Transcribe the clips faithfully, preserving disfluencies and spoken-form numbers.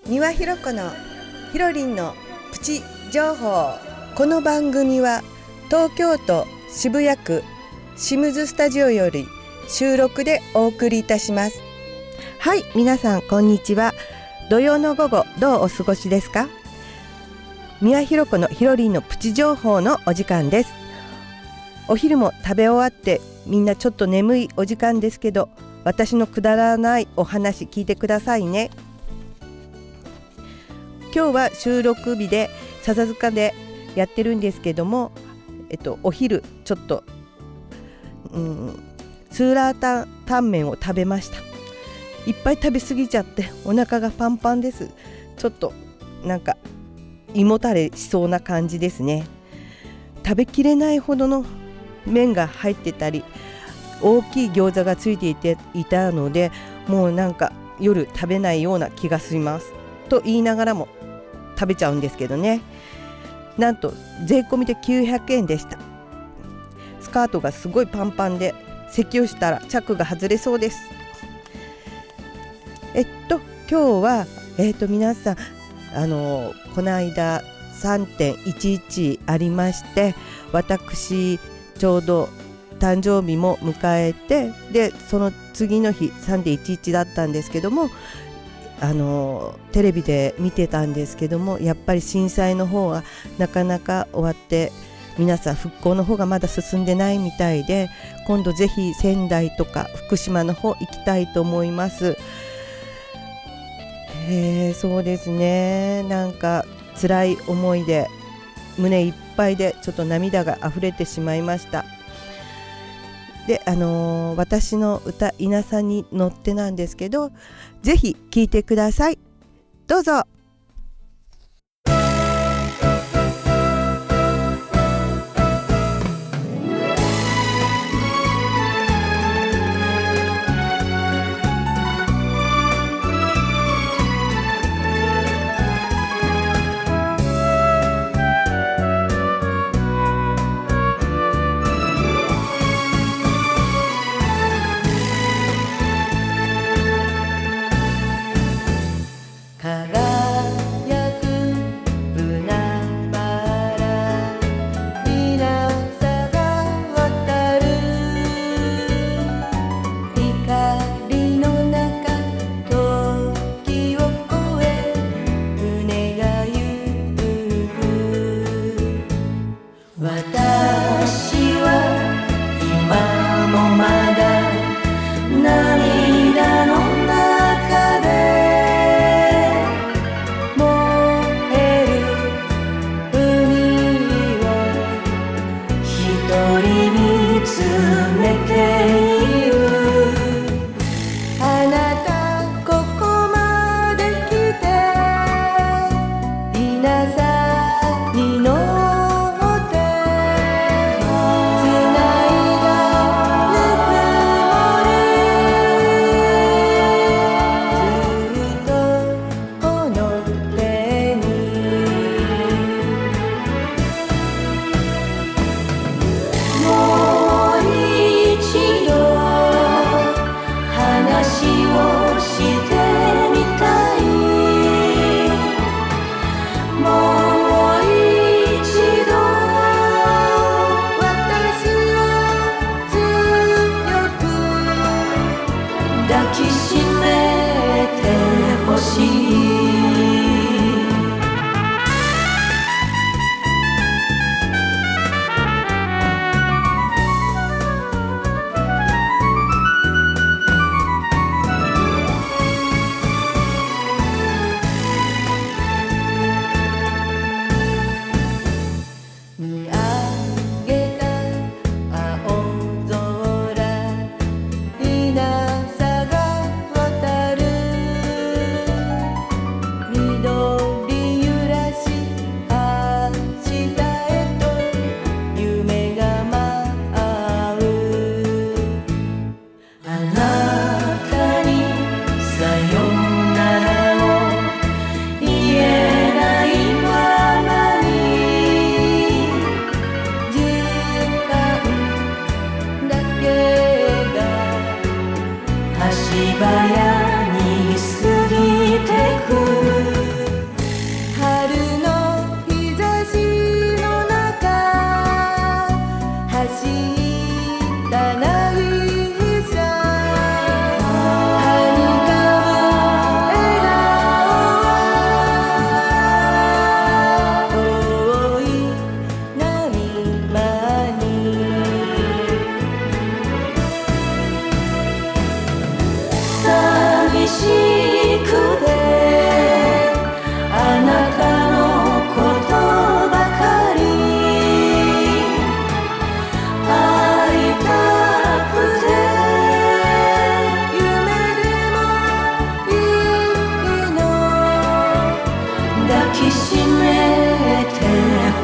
三輪ひろ子のひろりんのプチ情報。この番組は東京都渋谷区シムズスタジオより収録でお送りいたします。はい、皆さんこんにちは。土曜の午後どうお過ごしですか？三輪ひろ子のひろりんのプチ情報のお時間です。お昼も食べ終わってみんなちょっと眠いお時間ですけど、私のくだらないお話聞いてくださいね。今日は収録日で笹塚でやってるんですけども、えっと、お昼ちょっと、うん、スーラータンタンメンを食べました。いっぱい食べ過ぎちゃってお腹がパンパンです。ちょっとなんか胃もたれしそうな感じですね。食べきれないほどの麺が入ってたり、大きい餃子がついていていたので、もうなんか夜食べないような気がしますと言いながらも食べちゃうんですけどね。なんと税込みできゅうひゃくえんでした。スカートがすごいパンパンで、咳をしたらチャックが外れそうです。えっと今日は、えっと皆さん、あのこの間 さんてんいちいち ありまして、私ちょうど誕生日も迎えて、でその次の日 さんてんいちいち だったんですけども、あのテレビで見てたんですけども、やっぱり震災の方はなかなか終わって、皆さん復興の方がまだ進んでないみたいで、今度ぜひ仙台とか福島の方行きたいと思います。えー、そうですね、なんか辛い思いで胸いっぱいでちょっと涙が溢れてしまいました。で、あのー、私の歌稲さんに乗ってなんですけど、ぜひ聴いてください。どうぞ。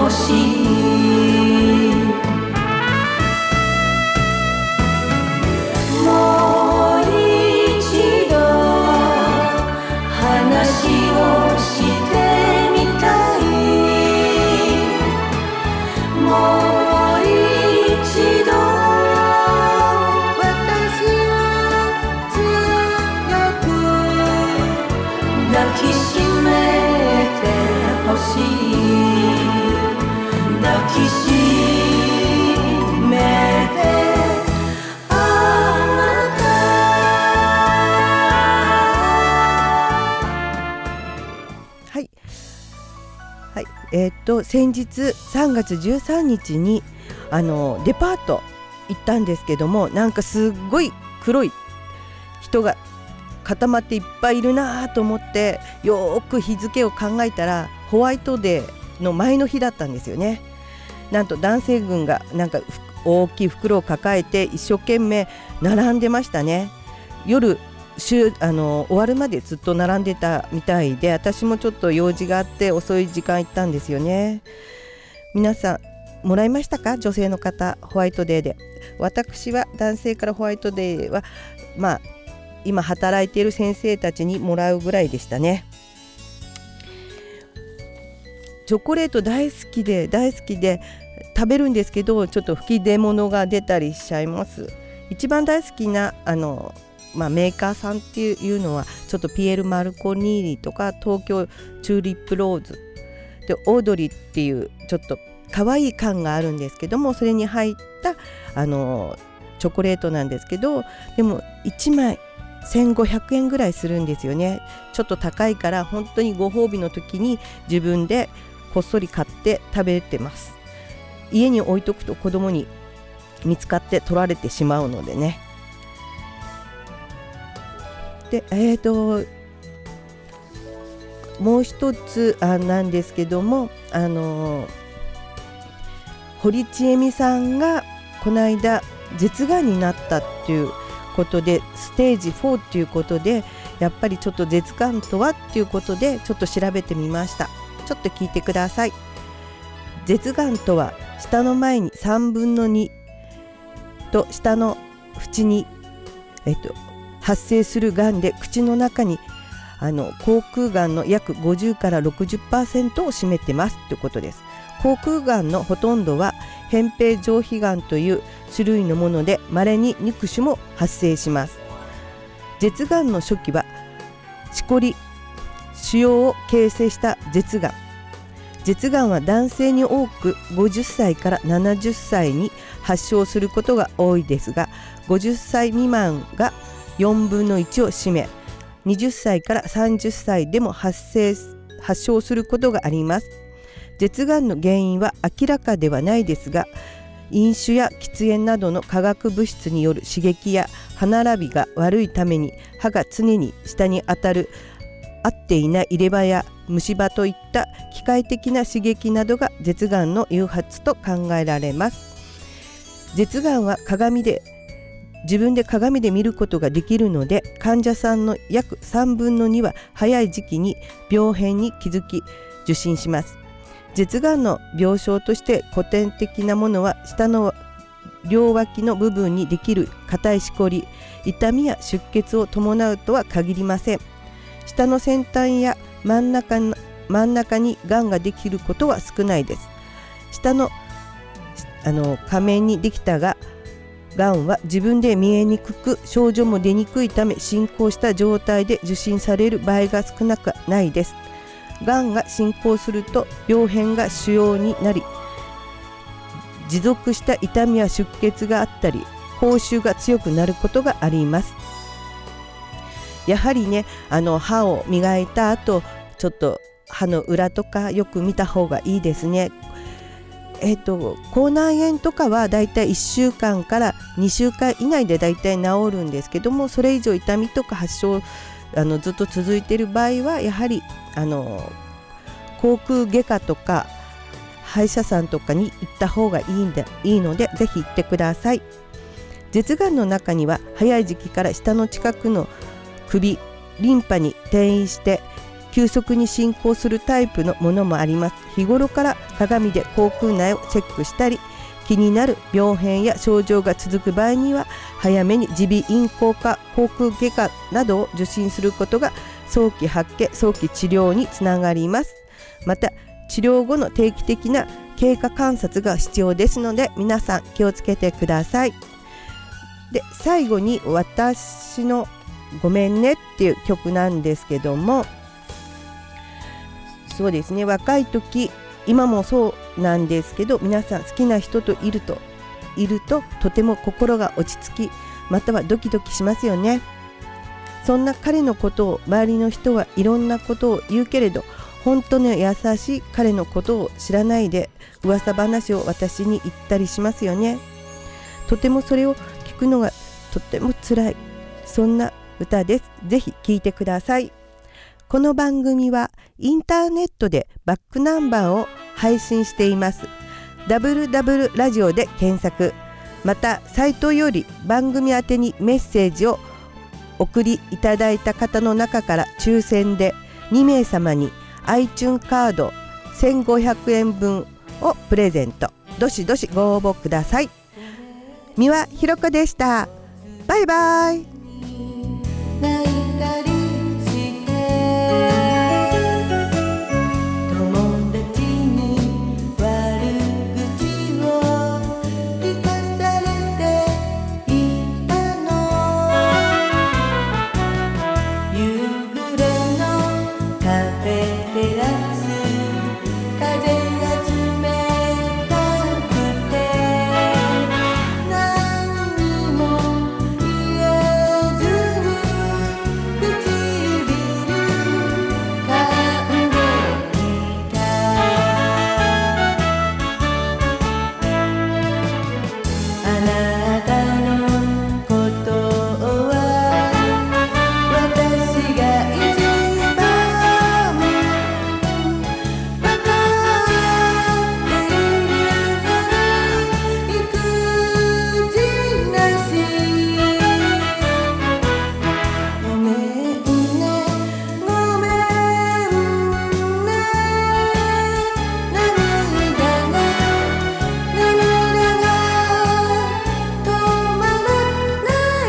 ほしい。もう一度話をしてみたい。もう一度私を強く抱きしめてほしい。抱きしめてあなた。 はい、はい、えー、っと先日さんがつじゅうさんにちにあのデパート行ったんですけども、なんかすっごい黒い人が固まっていっぱいいるなと思って、よーく日付を考えたらホワイトデーの前の日だったんですよね。なんと男性軍がなんか大きい袋を抱えて一生懸命並んでましたね。夜週あの終わるまでずっと並んでたみたいで、私もちょっと用事があって遅い時間行ったんですよね。皆さんもらいましたか？女性の方、ホワイトデーで。私は男性からホワイトデーはまあ今働いている先生たちにもらうぐらいでしたね。チョコレート大好きで大好きで食べるんですけど、ちょっと吹き出物が出たりしちゃいます。一番大好きなあの、まあ、メーカーさんっていうのはちょっとピエール・マルコニーニとか東京チューリップローズでオードリーっていうちょっと可愛い缶があるんですけども、それに入ったあのチョコレートなんですけど、でもいちまいせんごひゃくえんぐらいするんですよね。ちょっと高いから本当にご褒美の時に自分でこっそり買って食べてます。家に置いとくと子供に見つかって取られてしまうのでね。で、えーともう一つあなんですけども、あの堀ちえみさんがこの間舌がんになったっていうことで、ステージフォーっていうことで、やっぱりちょっと舌がんとはっていうことでちょっと調べてみました。ちょっと聞いてください。舌がんとは舌の前にさんぶんのにと舌の縁に、えっと、発生するがんで、口の中にあの口腔がんの約ごじゅうからろくじゅっパーセントを占めてますということです。口腔がんのほとんどは扁平上皮がんという種類のもので、稀に肉種も発生します。舌がんの初期はしこり、腫瘍を形成した舌がん。舌がんは男性に多くごじゅっさいからななじゅっさいに発症することが多いですが、ごじゅっさい未満がよんぶんのいちを占め、はたちからさんじゅっさいでも発生発症することがあります。舌がんの原因は明らかではないですが、飲酒や喫煙などの化学物質による刺激や歯並びが悪いために歯が常に下に当たる合っていない入れ歯や虫歯といった機械的な刺激などが舌がんの誘発と考えられます。舌がんは鏡で自分で鏡で見ることができるので、患者さんの約さんぶんのには早い時期に病変に気づき受診します。舌がんの病床として古典的なものは、下の両脇の部分にできる硬いしこり、痛みや出血を伴うとは限りません。下の先端や真ん中の真ん中にがんができることは少ないです。下のあの仮面にできたががんは自分で見えにくく、症状も出にくいため、進行した状態で受診される場合が少なくないです。がんが進行すると病変が腫瘍になり、持続した痛みや出血があったり、口臭が強くなることがあります。やはりね、あの歯を磨いた後、ちょっと歯の裏とかよく見た方がいいですね。えーと、口内炎とかはだいたいいっしゅうかんからにしゅうかん以内でだいたい治るんですけども、それ以上痛みとか発症あのずっと続いている場合は、やはりあの口腔外科とか歯医者さんとかに行った方がいいんでいいので、ぜひ行ってください。舌がんの中には早い時期から下の近くの首、リンパに転移して急速に進行するタイプのものもあります。日頃から鏡で口腔内をチェックしたり、気になる病変や症状が続く場合には早めに耳鼻咽喉科、口腔外科などを受診することが早期発見、早期治療につながります。また治療後の定期的な経過観察が必要ですので、皆さん気をつけてください。で、最後に私のごめんねっていう曲なんですけども、そうですね、若い時、今もそうなんですけど、皆さん好きな人といるといるととても心が落ち着き、またはドキドキしますよね。そんな彼のことを周りの人はいろんなことを言うけれど、本当に優しい彼のことを知らないで噂話を私に言ったりしますよね。とてもそれを聞くのがとっても辛い、そんな歌です。ぜひ聴いてください。この番組はインターネットでバックナンバーを配信しています。ダブルダブルラジオで検索、またサイトより番組宛てにメッセージを送りいただいた方の中から抽選でにめいさまに iTunes カードせんごひゃくえんぶんをプレゼント。どしどしご応募ください。三輪ひろ子でした。バイバイ。 泣いたりして友達に悪口を聞かされていたの。夕暮れのカフェテラス、風が冷たくて何にも言えずに唇噛んでいた。あなたのことは私が一番わかっているのに育児なし。ごめんね、ごめんね。涙が涙が止まらない。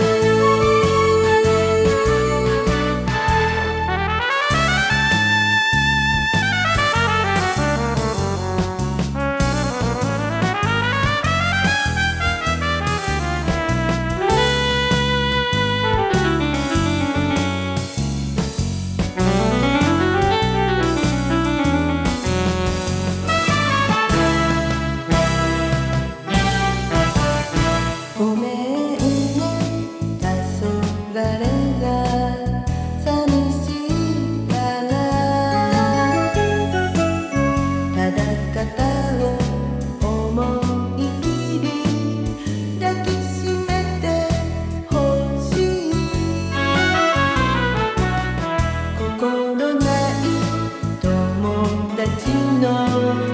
ごめんね、黄昏が寂しいから。ただ肩を思い切り抱きしめてほしい。心ない友達の